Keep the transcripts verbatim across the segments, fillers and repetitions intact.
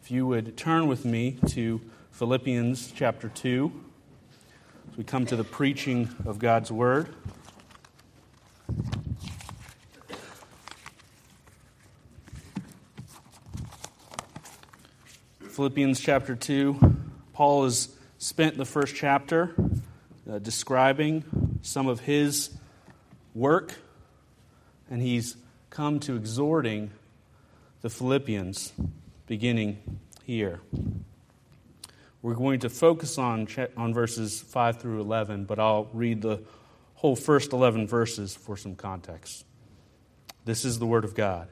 If you would turn with me to Philippians chapter two, as we come to the preaching of God's Word. Philippians chapter two, Paul has spent the first chapter uh, describing some of his work, and he's come to exhorting the Philippians, beginning here. We're going to focus on on verses five through eleven, but I'll read the whole first eleven verses for some context. This is the Word of God.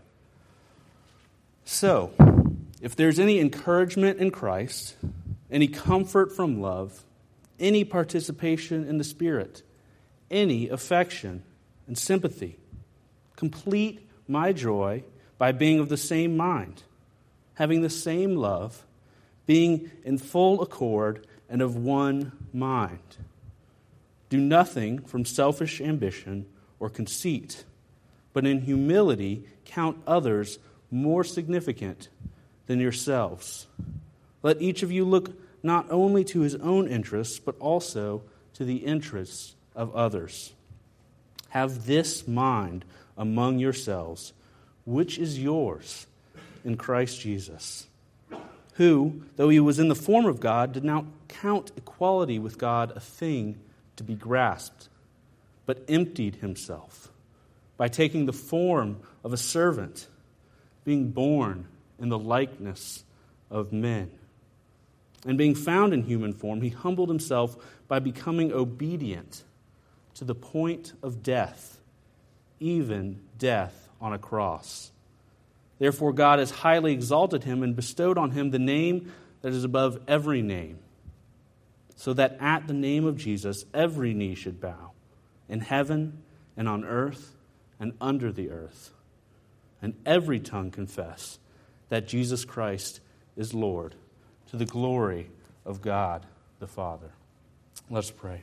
So, if there's any encouragement in Christ, any comfort from love, any participation in the Spirit, any affection and sympathy, complete my joy by being of the same mind, having the same love, being in full accord and of one mind. Do nothing from selfish ambition or conceit, but in humility count others more significant than yourselves. Let each of you look not only to his own interests, but also to the interests of others. Have this mind among yourselves, which is yours in Christ Jesus, who, though he was in the form of God, did not count equality with God a thing to be grasped, but emptied himself by taking the form of a servant, being born in the likeness of men. And being found in human form, he humbled himself by becoming obedient to the point of death, even death on a cross. Therefore God has highly exalted him and bestowed on him the name that is above every name, so that at the name of Jesus every knee should bow, in heaven and on earth and under the earth, and every tongue confess that Jesus Christ is Lord, to the glory of God the Father. Let's pray.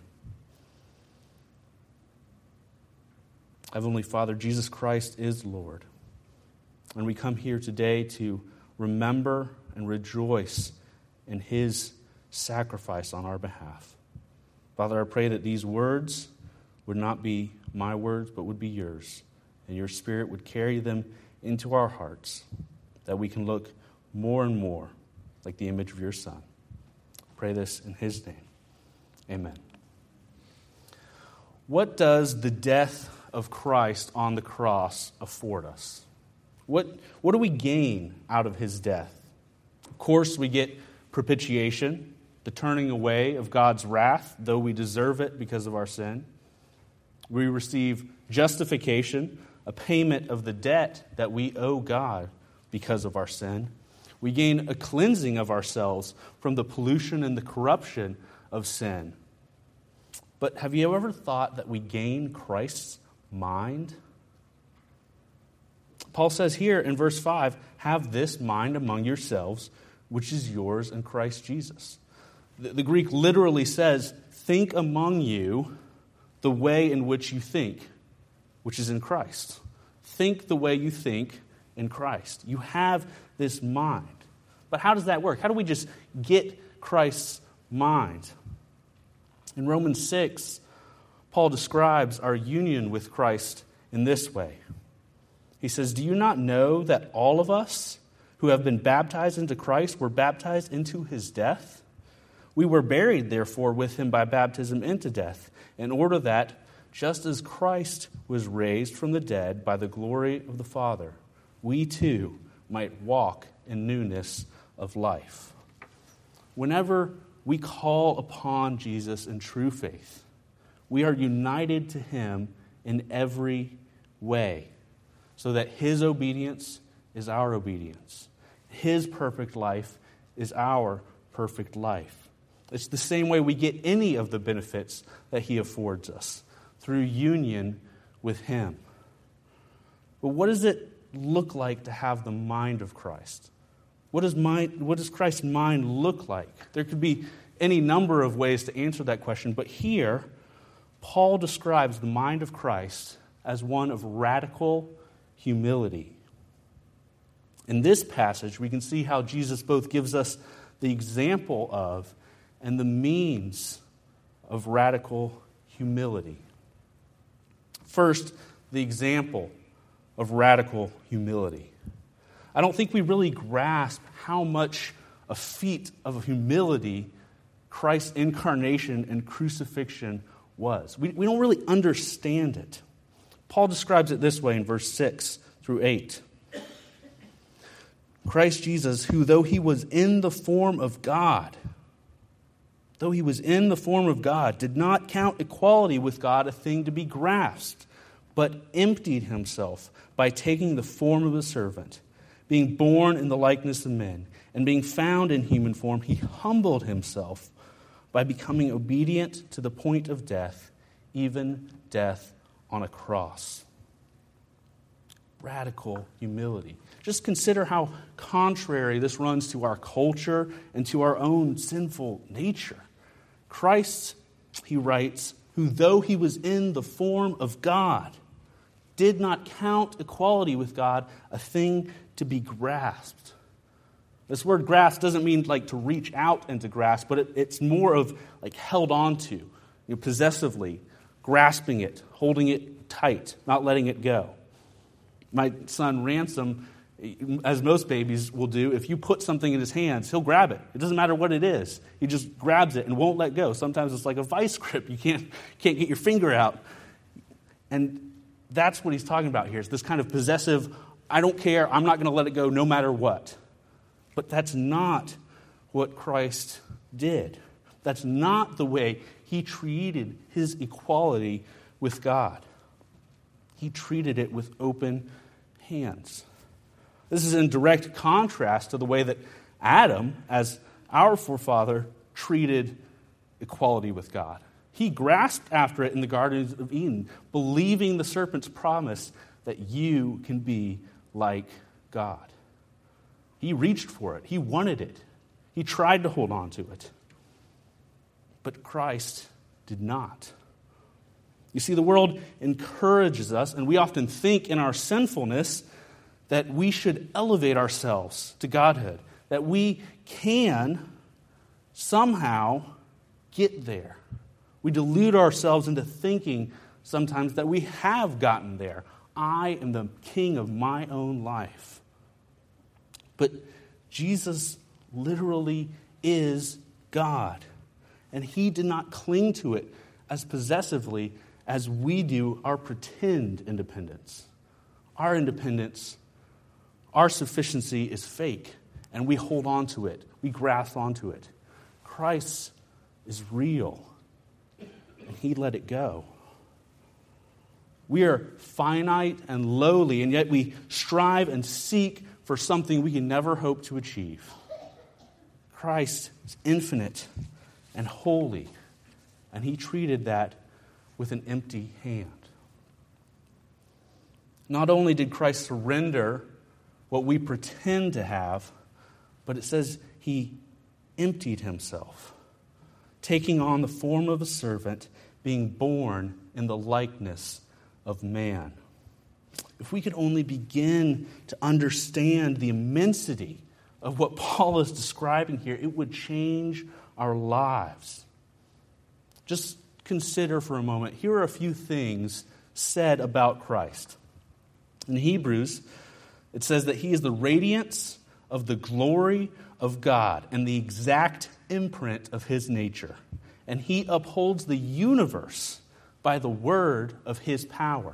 Heavenly Father, Jesus Christ is Lord. And we come here today to remember and rejoice in his sacrifice on our behalf. Father, I pray that these words would not be my words, but would be yours. And your Spirit would carry them into our hearts, that we can look more and more like the image of your Son. Pray this in his name. Amen. What does the death of Christ on the cross afford us? What, what do we gain out of his death? Of course, we get propitiation, the turning away of God's wrath, though we deserve it because of our sin. We receive justification, a payment of the debt that we owe God because of our sin. We gain a cleansing of ourselves from the pollution and the corruption of sin. But have you ever thought that we gain Christ's mind? Paul says here in verse five, have this mind among yourselves, which is yours in Christ Jesus. The, the Greek literally says, think among you the way in which you think, which is in Christ. Think the way you think in Christ. You have this mind. But how does that work? How do we just get Christ's mind? In Romans six, Paul describes our union with Christ in this way. He says, do you not know that all of us who have been baptized into Christ were baptized into his death? We were buried, therefore, with him by baptism into death, in order that, just as Christ was raised from the dead by the glory of the Father, we too might walk in newness of life. Whenever we call upon Jesus in true faith, we are united to him in every way, so that his obedience is our obedience. His perfect life is our perfect life. It's the same way we get any of the benefits that he affords us, through union with him. But what does it look like to have the mind of Christ? What does mind, what does Christ's mind look like? There could be any number of ways to answer that question, but here, Paul describes the mind of Christ as one of radical humility. In this passage, we can see how Jesus both gives us the example of and the means of radical humility. First, the example of radical humility. I don't think we really grasp how much a feat of humility Christ's incarnation and crucifixion was. We, we don't really understand it. Paul describes it this way in verse six through eight. Christ Jesus, who though he was in the form of God, though he was in the form of God, did not count equality with God a thing to be grasped, but emptied himself by taking the form of a servant. Being born in the likeness of men, and being found in human form, he humbled himself by becoming obedient to the point of death, even death on a cross. Radical humility. Just consider how contrary this runs to our culture and to our own sinful nature. Christ, he writes, who though he was in the form of God, did not count equality with God a thing to be grasped. This word grasp doesn't mean like to reach out and to grasp, but it, it's more of like held on to, you know, possessively, grasping it, holding it tight, not letting it go. My son Ransom, as most babies will do, if you put something in his hands, he'll grab it. It doesn't matter what it is. He just grabs it and won't let go. Sometimes it's like a vice grip. You can't, can't get your finger out. And that's what he's talking about here. It's this kind of possessive, I don't care, I'm not going to let it go no matter what. But that's not what Christ did. That's not the way he treated his equality with God. He treated it with open hands. This is in direct contrast to the way that Adam, as our forefather, treated equality with God. He grasped after it in the Garden of Eden, believing the serpent's promise that you can be like God. He reached for it. He wanted it. He tried to hold on to it. But Christ did not. You see, the world encourages us, and we often think in our sinfulness that we should elevate ourselves to godhood, that we can somehow get there. We delude ourselves into thinking sometimes that we have gotten there. I am the king of my own life. But Jesus literally is God, and he did not cling to it as possessively as we do our pretend independence. Our independence, our sufficiency is fake, and we hold on to it. We grasp onto it. Christ is real, and he let it go. We are finite and lowly, and yet we strive and seek for something we can never hope to achieve. Christ is infinite and holy, and he treated that with an empty hand. Not only did Christ surrender what we pretend to have, but it says he emptied himself, taking on the form of a servant, being born in the likeness of man. If we could only begin to understand the immensity of what Paul is describing here, it would change our lives. Just consider for a moment, here are a few things said about Christ. In Hebrews, it says that he is the radiance of the glory of God and the exact imprint of his nature. And he upholds the universe by the word of his power.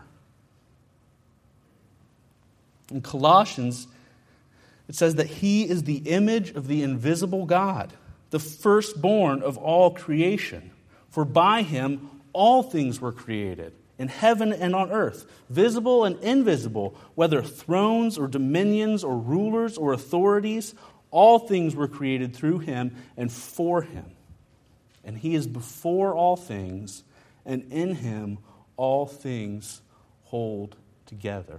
In Colossians, it says that he is the image of the invisible God, the firstborn of all creation. For by him all things were created, in heaven and on earth, visible and invisible, whether thrones or dominions or rulers or authorities, all things were created through him and for him. And he is before all things, and in him all things hold together.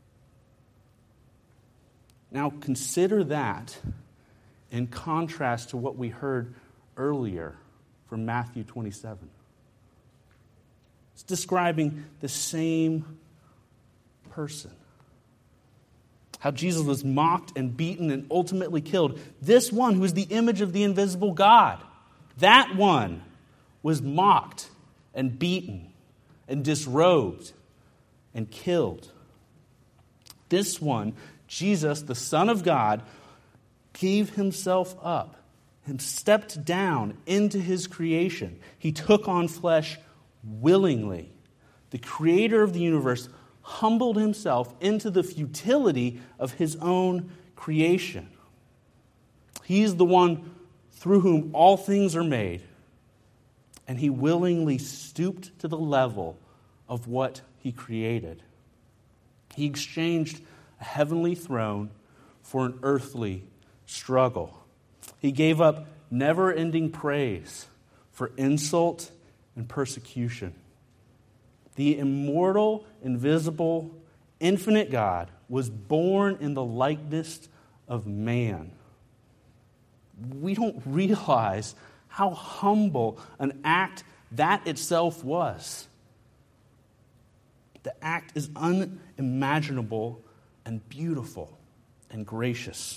Now consider that in contrast to what we heard earlier from Matthew twenty-seven. It's describing the same person. how Jesus was mocked and beaten and ultimately killed. This one who is the image of the invisible God, that one was mocked and beaten and disrobed and killed. This one, Jesus, the Son of God, gave himself up and stepped down into his creation. He took on flesh willingly. The creator of the universe humbled himself into the futility of his own creation. He's the one through whom all things are made, and he willingly stooped to the level of what he created. He exchanged a heavenly throne for an earthly struggle. He gave up never-ending praise for insult and persecution. The immortal, invisible, infinite God was born in the likeness of man. We don't realize how humble an act that itself was. The act is unimaginable and beautiful and gracious.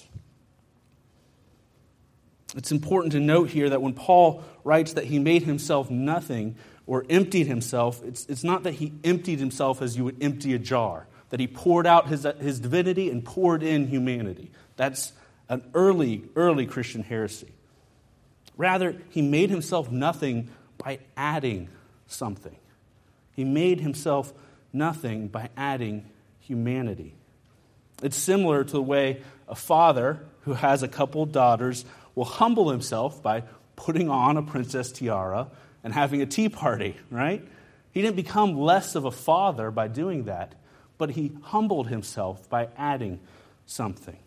It's important to note here that when Paul writes that he made himself nothing or emptied himself, it's, it's not that he emptied himself as you would empty a jar, that he poured out his, his divinity and poured in humanity. That's an early, early Christian heresy. Rather, he made himself nothing by adding something. He made himself nothing by adding humanity. It's similar to the way a father who has a couple of daughters will humble himself by putting on a princess tiara and having a tea party, right? He didn't become less of a father by doing that, but he humbled himself by adding something.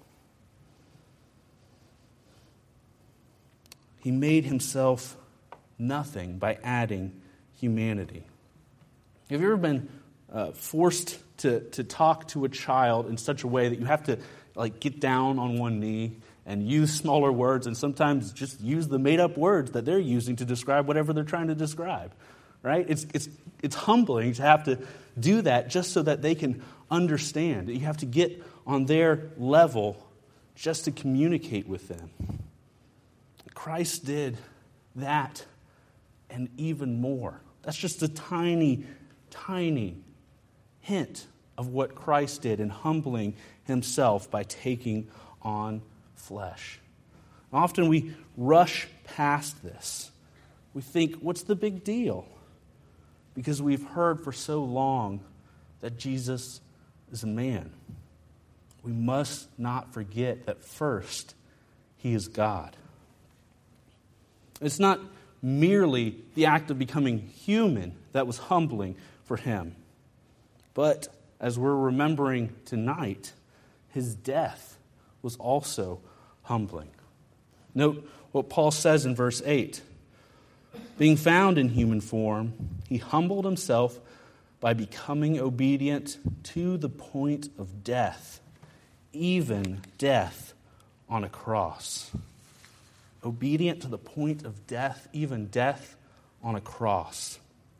He made himself nothing by adding humanity. Have you ever been uh, forced to, to talk to a child in such a way that you have to like get down on one knee and use smaller words and sometimes just use the made-up words that they're using to describe whatever they're trying to describe, right? It's, it's, it's humbling to have to do that just so that they can understand. You have to get on their level just to communicate with them. Christ did that and even more. That's just a tiny, tiny hint of what Christ did in humbling himself by taking on flesh. Often we rush past this. We think, what's the big deal? Because we've heard for so long that Jesus is a man. We must not forget that first, he is God. It's not merely the act of becoming human that was humbling for him, but as we're remembering tonight, his death was also humbling. Note what Paul says in verse eight. Being found in human form, he humbled himself by becoming obedient to the point of death, even death on a cross. Obedient to the point of death, even death on a cross.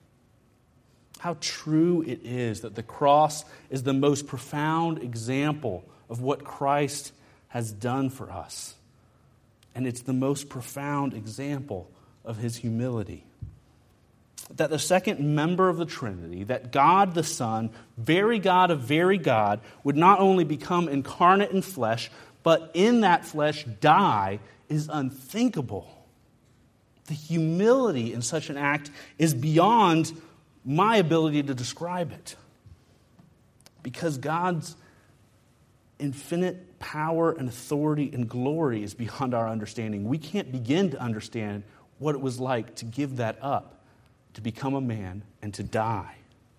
How true it is that the cross is the most profound example of what Christ has done for us. And it's the most profound example of his humility. That the second member of the Trinity, that God the Son, very God of very God, would not only become incarnate in flesh, but in that flesh die is unthinkable. The humility in such an act is beyond my ability to describe it. Because God's infinite power and authority and glory is beyond our understanding. We can't begin to understand what it was like to give that up, to become a man and to die.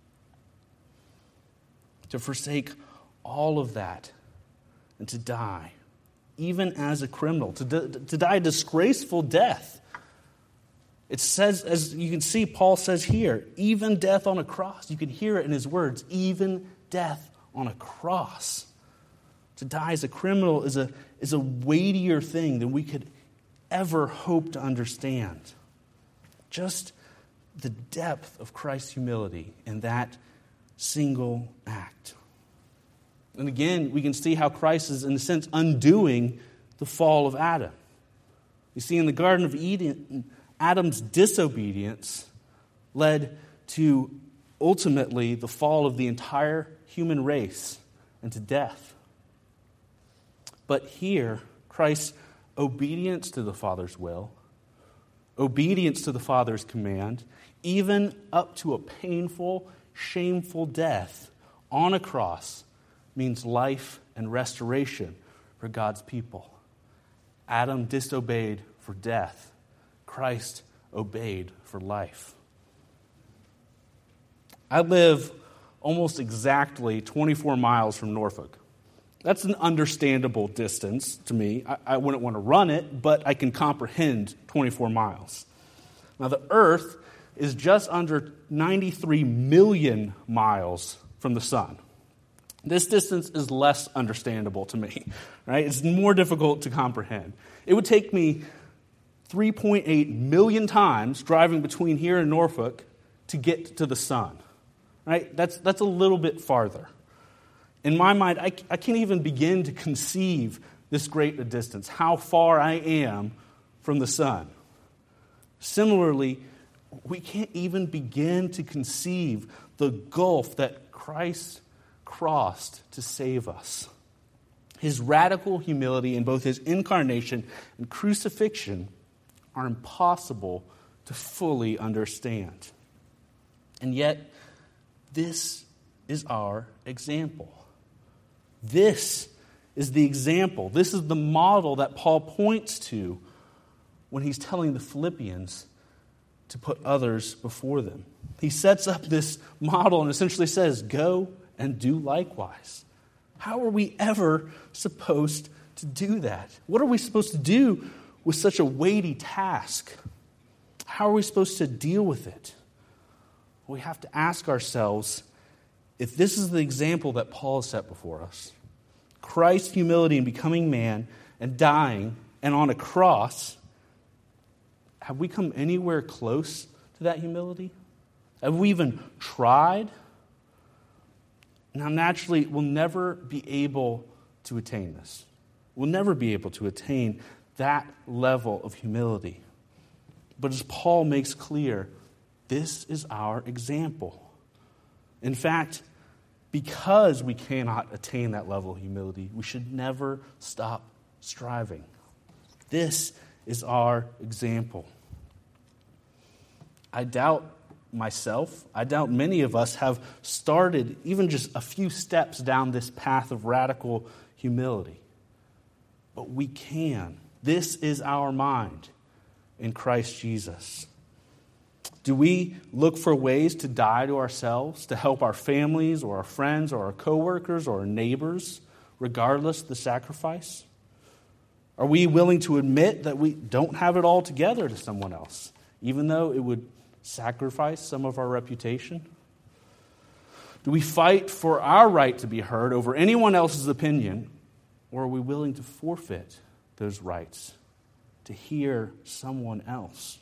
To forsake all of that and to die, even as a criminal, to, to die a disgraceful death. It says, as you can see, Paul says here, even death on a cross. You can hear it in his words, even death on a cross. To die as a criminal is a, is a weightier thing than we could ever hope to understand. Just the depth of Christ's humility in that single act. And again, we can see how Christ is, in a sense, undoing the fall of Adam. You see, in the Garden of Eden, Adam's disobedience led to ultimately the fall of the entire human race and to death. But here, Christ's obedience to the Father's will, obedience to the Father's command, even up to a painful, shameful death on a cross, means life and restoration for God's people. Adam disobeyed for death. Christ obeyed for life. I live almost exactly twenty-four miles from Norfolk. That's an understandable distance to me. I, I wouldn't want to run it, but I can comprehend twenty-four miles. Now, the Earth is just under ninety-three million miles from the sun. This distance is less understandable to me, right? It's more difficult to comprehend. It would take me three point eight million times driving between here and Norfolk to get to the sun, right? That's, that's a little bit farther. In my mind, I, I can't even begin to conceive this great a distance, how far I am from the sun. Similarly, we can't even begin to conceive the gulf that Christ crossed to save us. His radical humility in both his incarnation and crucifixion are impossible to fully understand. And yet, this is our example. This is the example. This is the model that Paul points to when he's telling the Philippians to put others before them. He sets up this model and essentially says, go and do likewise. How are we ever supposed to do that? What are we supposed to do with such a weighty task? How are we supposed to deal with it? We have to ask ourselves, if this is the example that Paul has set before us, Christ's humility in becoming man and dying and on a cross, have we come anywhere close to that humility? Have we even tried? Now, naturally, we'll never be able to attain this. We'll never be able to attain that level of humility. But as Paul makes clear, this is our example. In fact, because we cannot attain that level of humility, we should never stop striving. This is our example. I doubt myself, I doubt many of us have started even just a few steps down this path of radical humility. But we can. This is our mind in Christ Jesus. Do we look for ways to die to ourselves, to help our families or our friends or our coworkers or our neighbors, regardless of the sacrifice? Are we willing to admit that we don't have it all together to someone else, even though it would sacrifice some of our reputation? Do we fight for our right to be heard over anyone else's opinion, or are we willing to forfeit those rights to hear someone else?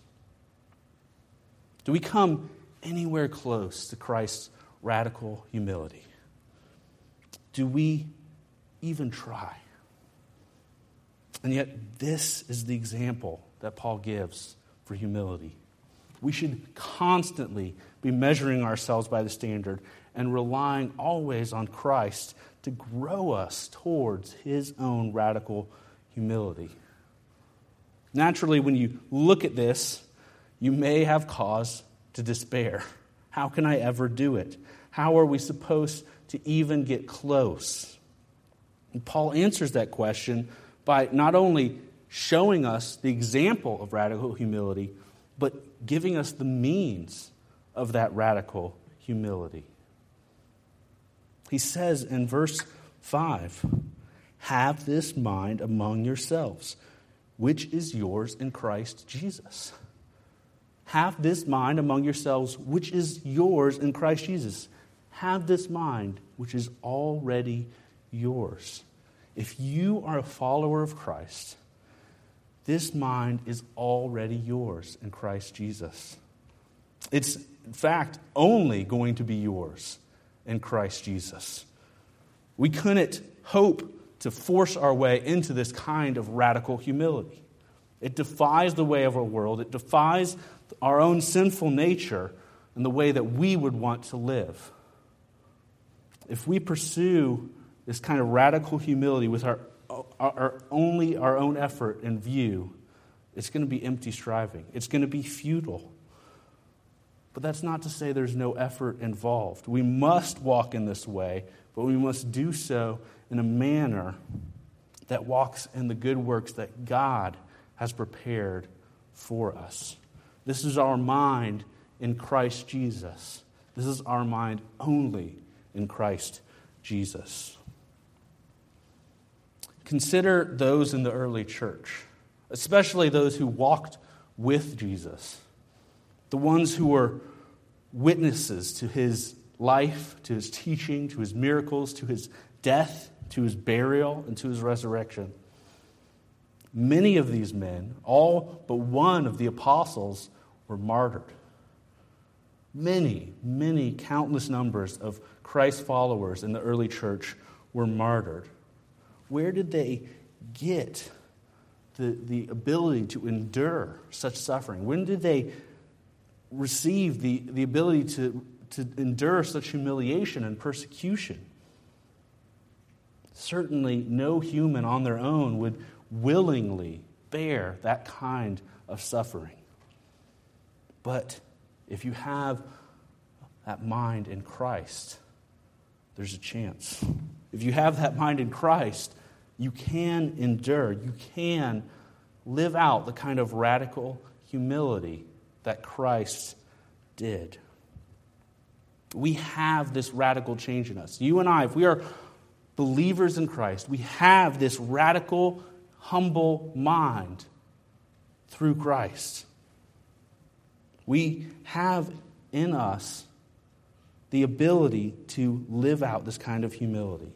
Do we come anywhere close to Christ's radical humility? Do we even try? And yet, this is the example that Paul gives for humility. We should constantly be measuring ourselves by the standard and relying always on Christ to grow us towards his own radical humility. Naturally, when you look at this, you may have cause to despair. How can I ever do it? How are we supposed to even get close? And Paul answers that question by not only showing us the example of radical humility, but giving us the means of that radical humility. He says in verse five, have this mind among yourselves, which is yours in Christ Jesus. Have this mind among yourselves, which is yours in Christ Jesus. Have this mind, which is already yours. If you are a follower of Christ, this mind is already yours in Christ Jesus. It's, in fact, only going to be yours in Christ Jesus. We couldn't hope to force our way into this kind of radical humility. It defies the way of our world. It defies our own sinful nature and the way that we would want to live. If we pursue this kind of radical humility with our, our, our only our own effort in view, it's going to be empty striving. It's going to be futile. But that's not to say there's no effort involved. We must walk in this way, but we must do so in a manner that walks in the good works that God has prepared for us. This is our mind in Christ Jesus. This is our mind only in Christ Jesus. Consider those in the early church, especially those who walked with Jesus, the ones who were witnesses to his life, to his teaching, to his miracles, to his death, to his burial, and to his resurrection. Many of these men, all but one of the apostles, were martyred. Many, many, countless numbers of Christ's followers in the early church were martyred. Where did they get the, the ability to endure such suffering? When did they receive the, the ability to, to endure such humiliation and persecution? Certainly no human on their own would willingly bear that kind of suffering. But if you have that mind in Christ, there's a chance. If you have that mind in Christ, you can endure. You can live out the kind of radical humility that Christ did. We have this radical change in us. You and I, if we are believers in Christ, we have this radical, humble mind through Christ. We have in us the ability to live out this kind of humility.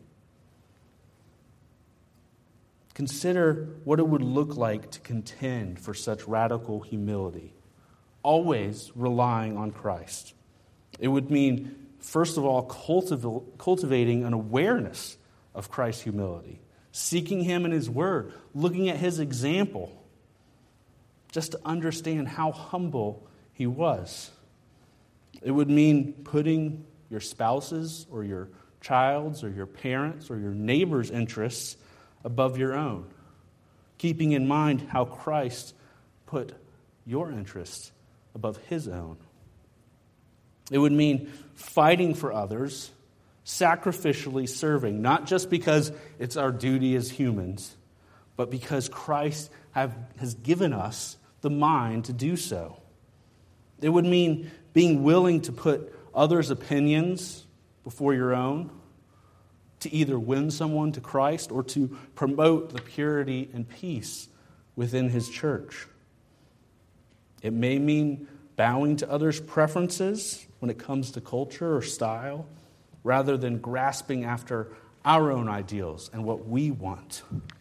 Consider what it would look like to contend for such radical humility, always relying on Christ. It would mean, first of all, cultiv- cultivating an awareness of Christ's humility, seeking him in his word, looking at his example, just to understand how humble he was. It would mean putting your spouse's or your child's or your parents' or your neighbor's interests above your own, keeping in mind how Christ put your interests above his own. It would mean fighting for others, sacrificially serving, not just because it's our duty as humans, but because Christ have, has given us the mind to do so. It would mean being willing to put others' opinions before your own, to either win someone to Christ or to promote the purity and peace within his church. It may mean bowing to others' preferences when it comes to culture or style, rather than grasping after our own ideals and what we want.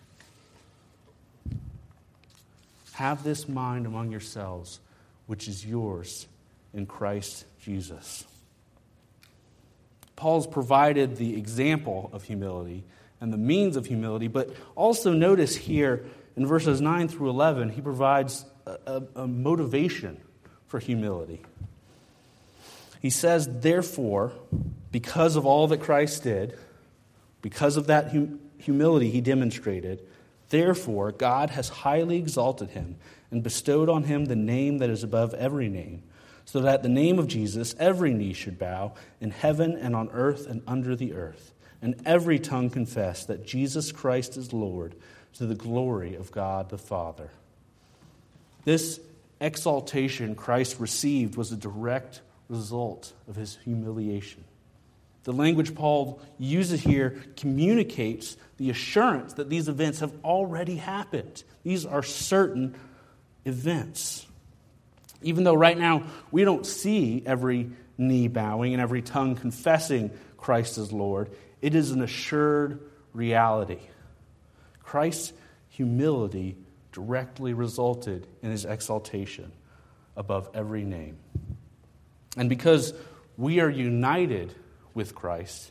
Have this mind among yourselves, which is yours in Christ Jesus. Paul's provided the example of humility and the means of humility, but also notice here in verses nine through eleven, he provides a, a, a motivation for humility. He says, therefore, because of all that Christ did, because of that hum- humility he demonstrated, therefore God has highly exalted him and bestowed on him the name that is above every name, so that at the name of Jesus every knee should bow in heaven and on earth and under the earth, and every tongue confess that Jesus Christ is Lord, to the glory of God the Father. This exaltation Christ received was a direct result of his humiliation. The language Paul uses here communicates the assurance that these events have already happened. These are certain events. Even though right now we don't see every knee bowing and every tongue confessing Christ as Lord, it is an assured reality. Christ's humility directly resulted in his exaltation above every name. And because we are united with Christ,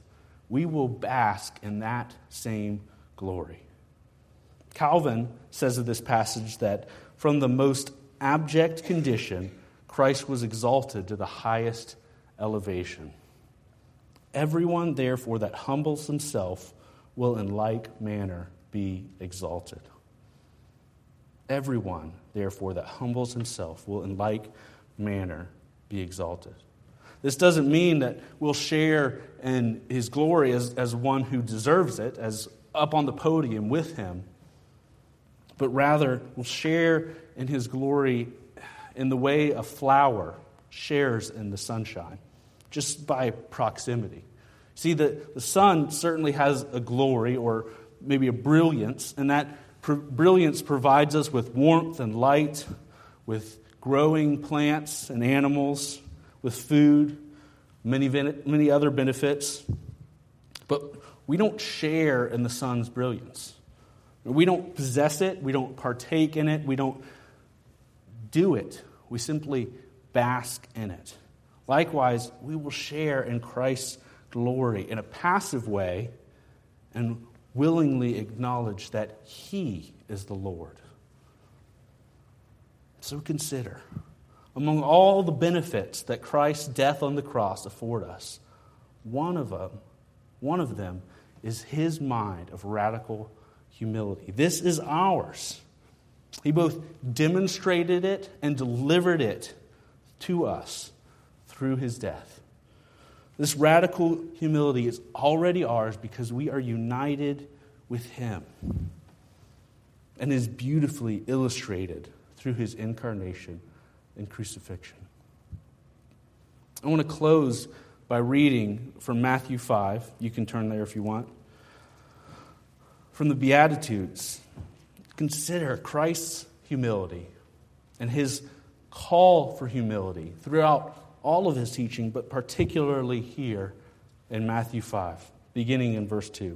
we will bask in that same glory. Calvin says of this passage that from the most abject condition, Christ was exalted to the highest elevation. Everyone, therefore, that humbles himself will in like manner be exalted. Everyone, therefore, that humbles himself will in like manner be exalted. This doesn't mean that we'll share in his glory as, as one who deserves it, as up on the podium with him, but rather we'll share in his glory in the way a flower shares in the sunshine, just by proximity. See, the, the sun certainly has a glory or maybe a brilliance, and that pr- brilliance provides us with warmth and light, with growing plants and animals, with food, many, many other benefits. But we don't share in the sun's brilliance. We don't possess it. We don't partake in it. We don't do it. We simply bask in it. Likewise, we will share in Christ's glory in a passive way and willingly acknowledge that He is the Lord. So consider, among all the benefits that Christ's death on the cross afford us, one of them, one of them is His mind of radical humility. This is ours. He both demonstrated it and delivered it to us through His death. This radical humility is already ours because we are united with Him and is beautifully illustrated through His incarnation and crucifixion. I want to close by reading from Matthew five. You can turn there if you want. From the Beatitudes, consider Christ's humility and His call for humility throughout all of His teaching, but particularly here in Matthew five, beginning in verse two.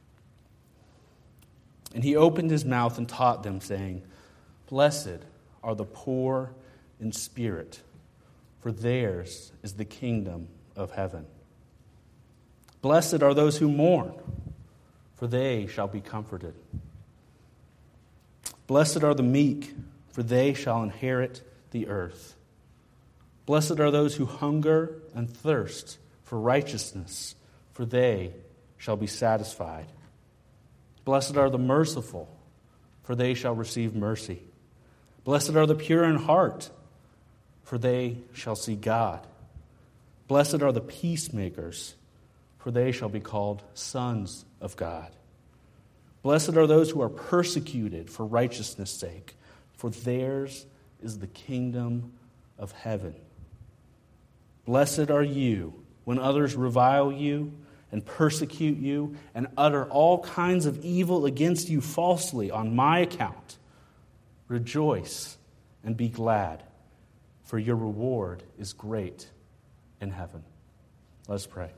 And He opened His mouth and taught them, saying, Blessed are the poor in spirit, for theirs is the kingdom of heaven. Blessed are those who mourn, for they shall be comforted. Blessed are the meek, for they shall inherit the earth. Blessed are those who hunger and thirst for righteousness, for they shall be satisfied. Blessed are the merciful, for they shall receive mercy. Blessed are the pure in heart, for they shall see God. Blessed are the peacemakers, for they shall be called sons of God. Blessed are those who are persecuted for righteousness' sake, for theirs is the kingdom of heaven. Blessed are you when others revile you and persecute you and utter all kinds of evil against you falsely on my account. Rejoice and be glad, for your reward is great in heaven. Let's pray.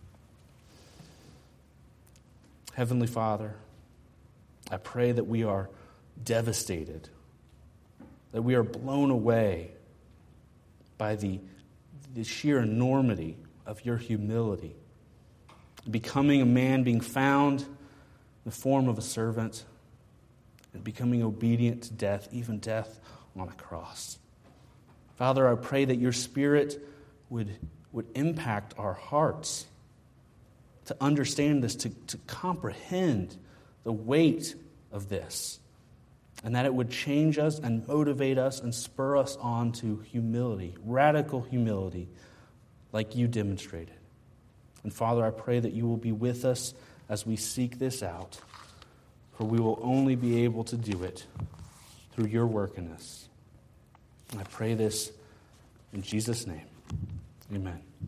Heavenly Father, I pray that we are devastated, that we are blown away by the, the sheer enormity of your humility, becoming a man, being found in the form of a servant, and becoming obedient to death, even death on a cross. Father, I pray that your Spirit would, would impact our hearts to understand this, to, to comprehend the weight of this, and that it would change us and motivate us and spur us on to humility, radical humility, like you demonstrated. And Father, I pray that you will be with us as we seek this out, for we will only be able to do it through your work in us. I pray this in Jesus' name. Amen.